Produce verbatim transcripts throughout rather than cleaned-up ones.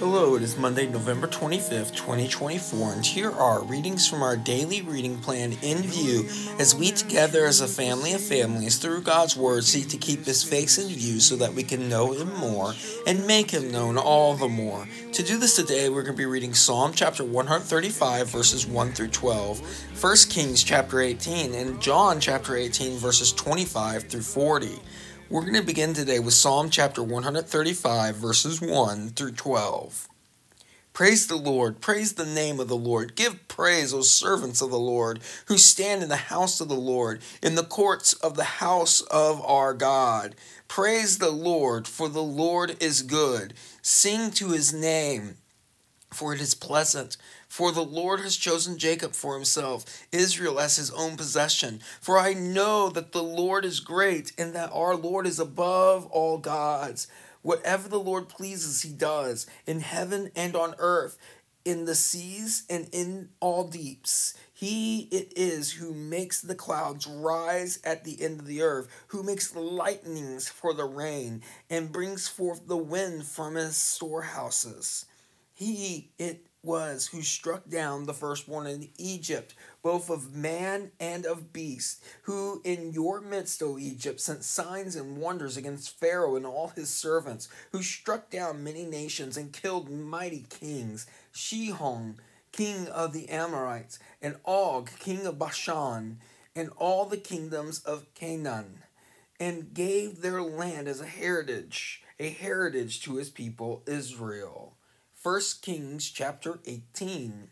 Hello, it is Monday, November twenty-fifth, twenty twenty-four, and here are readings from our daily reading plan in view as we together as a family of families through God's Word seek to keep His face in view so that we can know Him more and make Him known all the more. To do this today, we're going to be reading Psalm chapter one thirty-five, verses one through twelve, First Kings chapter eighteen, and John chapter eighteen, verses twenty-five through forty. We're going to begin today with Psalm chapter one thirty-five, verses one through twelve. Praise the Lord, praise the name of the Lord. Give praise, O servants of the Lord, who stand in the house of the Lord, in the courts of the house of our God. Praise the Lord, for the Lord is good. Sing to his name, for it is pleasant. For the Lord has chosen Jacob for himself, Israel as his own possession. For I know that the Lord is great, and that our Lord is above all gods. Whatever the Lord pleases, he does, in heaven and on earth, in the seas and in all deeps. He it is who makes the clouds rise at the end of the earth, who makes lightnings for the rain, and brings forth the wind from his storehouses. He it was who struck down the firstborn in Egypt, both of man and of beast, who in your midst, O Egypt, sent signs and wonders against Pharaoh and all his servants, who struck down many nations and killed mighty kings, Shihon, king of the Amorites, and Og, king of Bashan, and all the kingdoms of Canaan, and gave their land as a heritage, a heritage to his people Israel. First Kings chapter eighteen.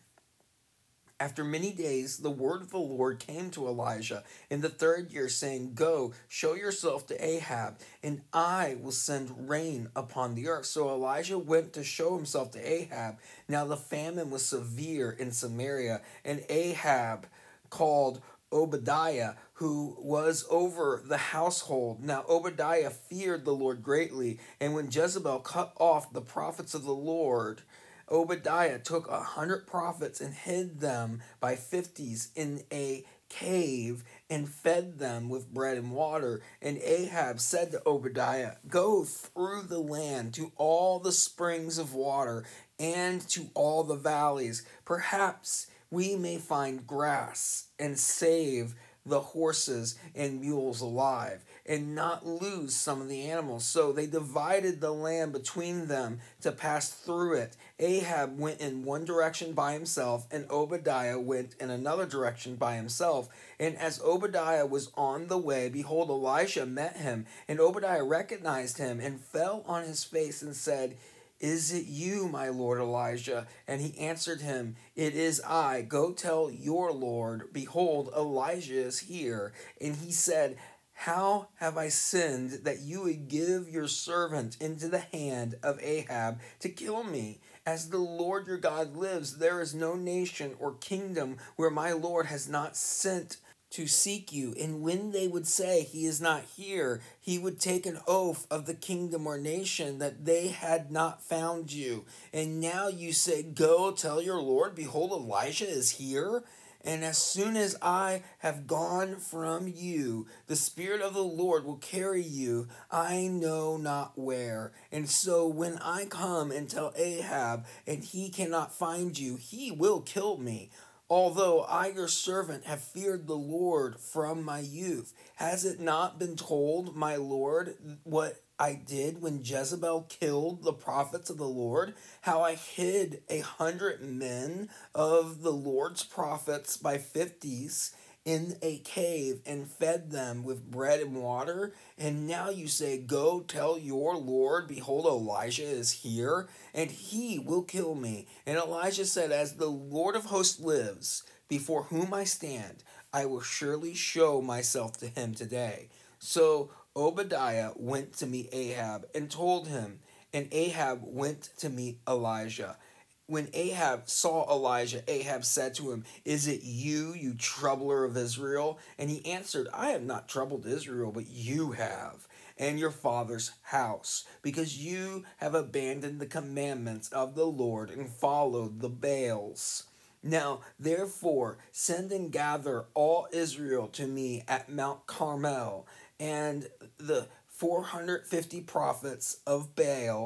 After many days, the word of the Lord came to Elijah in the third year, saying, Go, show yourself to Ahab, and I will send rain upon the earth. So Elijah went to show himself to Ahab. Now the famine was severe in Samaria, and Ahab called Obadiah, who was over the household. Now Obadiah feared the Lord greatly, and when Jezebel cut off the prophets of the Lord, Obadiah took a hundred prophets and hid them by fifties in a cave and fed them with bread and water. And Ahab said to Obadiah, Go through the land to all the springs of water and to all the valleys. Perhaps we may find grass and save the horses and mules alive, and not lose some of the animals. So they divided the land between them to pass through it. Ahab went in one direction by himself, and Obadiah went in another direction by himself. And as Obadiah was on the way, behold, Elisha met him, and Obadiah recognized him and fell on his face and said, Is it you, my lord Elijah? And he answered him, It is I. Go tell your lord, behold, Elijah is here. And he said, How have I sinned that you would give your servant into the hand of Ahab to kill me? As the Lord your God lives, there is no nation or kingdom where my Lord has not sent to seek you. And when they would say, He is not here, he would take an oath of the kingdom or nation that they had not found you. And now you say, Go tell your Lord, behold, Elijah is here. And as soon as I have gone from you, the Spirit of the Lord will carry you, I know not where. And so when I come and tell Ahab, and he cannot find you, he will kill me. Although I, your servant, have feared the Lord from my youth. Has it not been told, my Lord, what I did when Jezebel killed the prophets of the Lord? How I hid a hundred men of the Lord's prophets by fifties in a cave and fed them with bread and water? And now you say, Go tell your Lord, behold, Elijah is here, and he will kill me. And Elijah said, As the Lord of hosts lives, before whom I stand, I will surely show myself to him today. So Obadiah went to meet Ahab and told him, and Ahab went to meet Elijah. When Ahab saw Elijah, Ahab said to him, Is it you, you troubler of Israel? And he answered, I have not troubled Israel, but you have, and your father's house, because you have abandoned the commandments of the Lord and followed the Baals. Now, therefore, send and gather all Israel to me at Mount Carmel, and the four hundred fifty prophets of Baal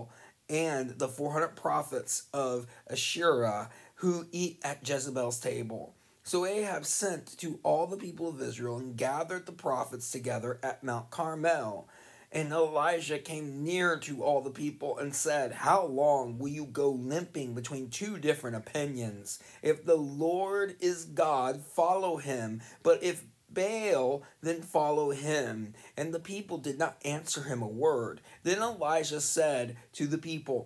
and the four hundred prophets of Asherah who eat at Jezebel's table. So Ahab sent to all the people of Israel and gathered the prophets together at Mount Carmel. And Elijah came near to all the people and said, "How long will you go limping between two different opinions? If the Lord is God, follow him. But if Baal, then follow him." And the people did not answer him a word. Then Elijah said to the people,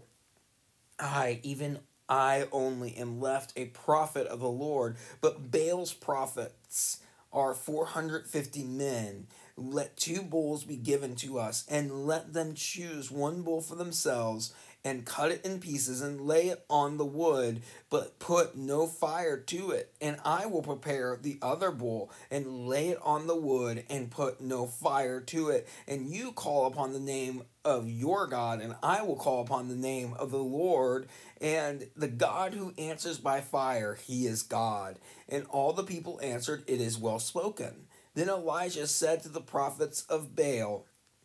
"I, even I only am left a prophet of the Lord, but Baal's prophets are four hundred fifty men. Let two bulls be given to us, and let them choose one bull for themselves, and cut it in pieces, and lay it on the wood, but put no fire to it. And I will prepare the other bull, and lay it on the wood, and put no fire to it. And you call upon the name of your God, and I will call upon the name of the Lord. And the God who answers by fire, he is God." And all the people answered, "It is well spoken." Then Elijah said to the prophets of Baal,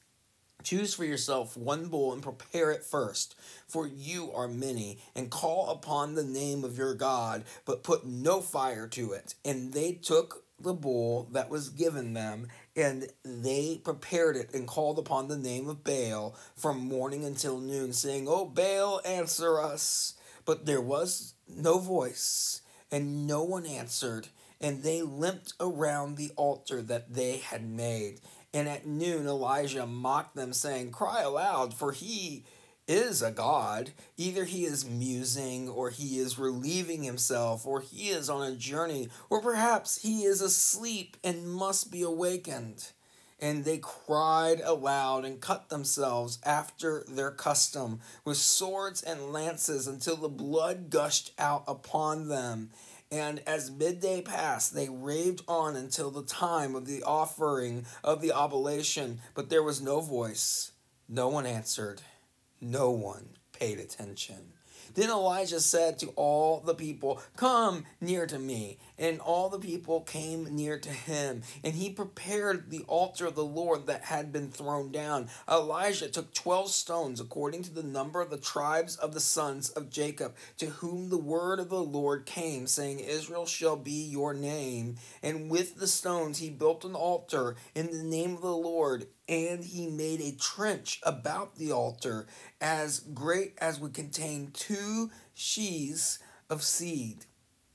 "Choose for yourself one bull and prepare it first, for you are many, and call upon the name of your God, but put no fire to it." And they took the bull that was given them, and they prepared it and called upon the name of Baal from morning until noon, saying, "O Baal, answer us." But there was no voice, and no one answered, and they limped around the altar that they had made. And at noon Elijah mocked them, saying, "Cry aloud, for he is a god. Either he is musing, or he is relieving himself, or he is on a journey, or perhaps he is asleep and must be awakened." And they cried aloud and cut themselves after their custom with swords and lances until the blood gushed out upon them. And as midday passed, they raved on until the time of the offering of the oblation. But there was no voice. No one answered. No one paid attention. Then Elijah said to all the people, "Come near to me." And all the people came near to him. And he prepared the altar of the Lord that had been thrown down. Elijah took twelve stones according to the number of the tribes of the sons of Jacob, to whom the word of the Lord came, saying, "Israel shall be your name." And with the stones he built an altar in the name of the Lord. And he made a trench about the altar as great as would contain two sheaves of seed.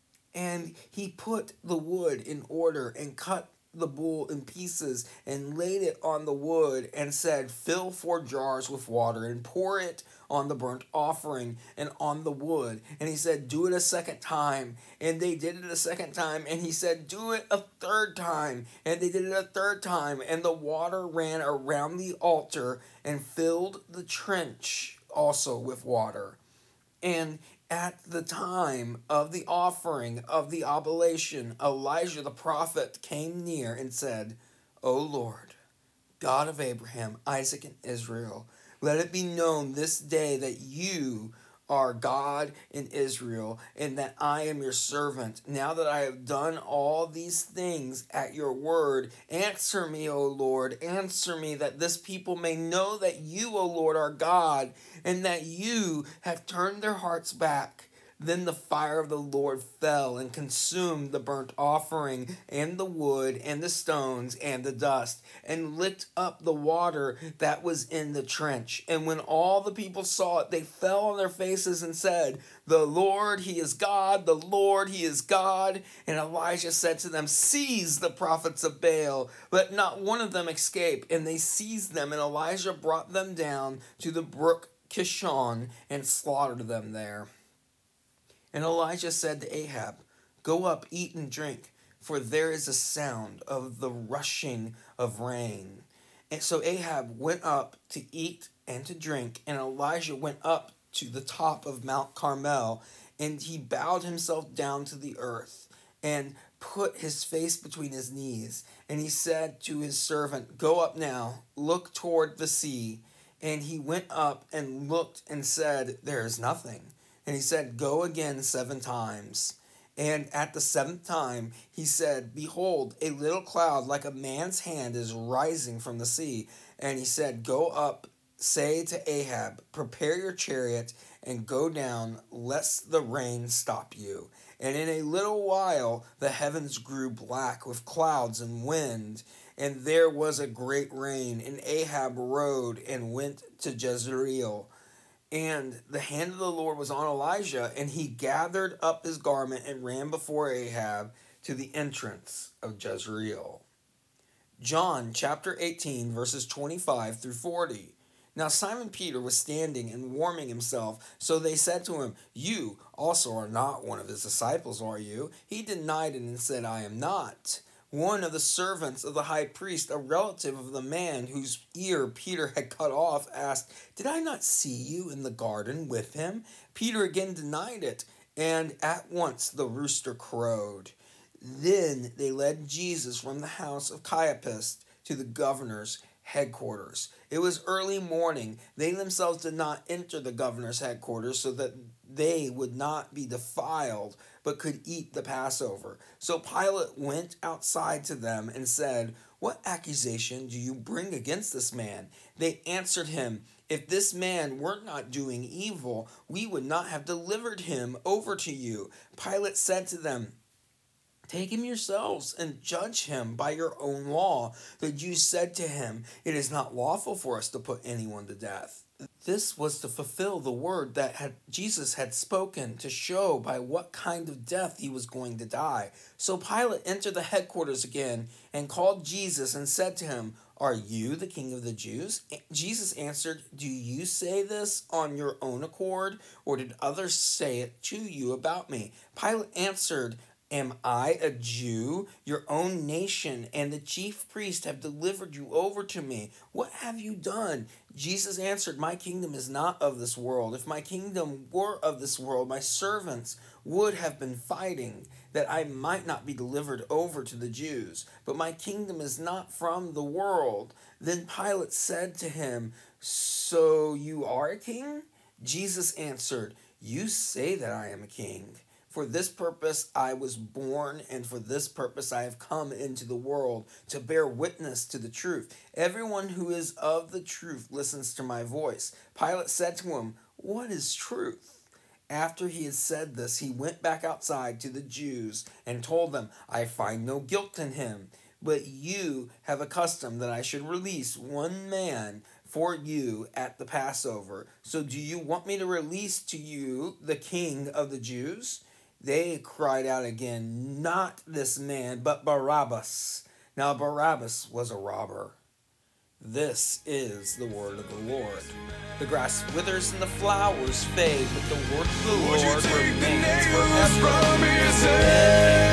And he put the wood in order and cut the bull in pieces and laid it on the wood and said, "Fill four jars with water and pour it on the burnt offering and on the wood." And he said, "Do it a second time." And they did it a second time. And he said, "Do it a third time." And they did it a third time. And the water ran around the altar and filled the trench also with water. And at the time of the offering of the oblation, Elijah the prophet came near and said, "O Lord, God of Abraham, Isaac, and Israel, let it be known this day that you are God in Israel, and that I am your servant. Now that I have done all these things at your word, answer me, O Lord, answer me, that this people may know that you, O Lord, are God, and that you have turned their hearts back." Then the fire of the Lord fell and consumed the burnt offering and the wood and the stones and the dust, and licked up the water that was in the trench. And when all the people saw it, they fell on their faces and said, "The Lord, he is God, the Lord, he is God." And Elijah said to them, "Seize the prophets of Baal, let not one of them escape." And they seized them, and Elijah brought them down to the brook Kishon and slaughtered them there. And Elijah said to Ahab, "Go up, eat and drink, for there is a sound of the rushing of rain." And so Ahab went up to eat and to drink, and Elijah went up to the top of Mount Carmel, and he bowed himself down to the earth and put his face between his knees. And he said to his servant, "Go up now, look toward the sea." And he went up and looked and said, "There is nothing." And he said, "Go again seven times." And at the seventh time he said, "Behold, a little cloud like a man's hand is rising from the sea." And he said, "Go up say to Ahab, prepare your chariot and go down, lest the rain stop you. And in a little while the heavens grew black with clouds and wind, and there was a great rain. And Ahab rode and went to Jezreel. And the hand of the Lord was on Elijah, and he gathered up his garment and ran before Ahab to the entrance of Jezreel. John chapter eighteen, verses twenty-five through forty. Now Simon Peter was standing and warming himself, so they said to him, You also are not one of his disciples, are you? He denied it and said, I am not. One of the servants of the high priest, a relative of the man whose ear Peter had cut off, asked, Did I not see you in the garden with him? Peter again denied it, and at once the rooster crowed. Then they led Jesus from the house of Caiaphas to the governor's headquarters. It was early morning. They themselves did not enter the governor's headquarters so that they would not be defiled, but could eat the Passover. So Pilate went outside to them and said, What accusation do you bring against this man? They answered him, If this man were not doing evil, we would not have delivered him over to you. Pilate said to them, Take him yourselves and judge him by your own law. The Jews said to him, It is not lawful for us to put anyone to death. This was to fulfill the word that had, Jesus had spoken, to show by what kind of death he was going to die. So Pilate entered the headquarters again and called Jesus and said to him, Are you the king of the Jews? Jesus answered, Do you say this on your own accord, or did others say it to you about me? Pilate answered, Am I a Jew? Your own nation and the chief priest have delivered you over to me. What have you done? Jesus answered, My kingdom is not of this world. If my kingdom were of this world, my servants would have been fighting, that I might not be delivered over to the Jews. But my kingdom is not from the world. Then Pilate said to him, So you are a king? Jesus answered, You say that I am a king. For this purpose I was born, and for this purpose I have come into the world, to bear witness to the truth. Everyone who is of the truth listens to my voice. Pilate said to him, What is truth? After he had said this, he went back outside to the Jews and told them, I find no guilt in him. But you have a custom that I should release one man for you at the Passover. So do you want me to release to you the king of the Jews? They cried out again, Not this man, but Barabbas. Now Barabbas was a robber. This is the word of the Lord. The grass withers and the flowers fade, but the word of the Lord remains forever.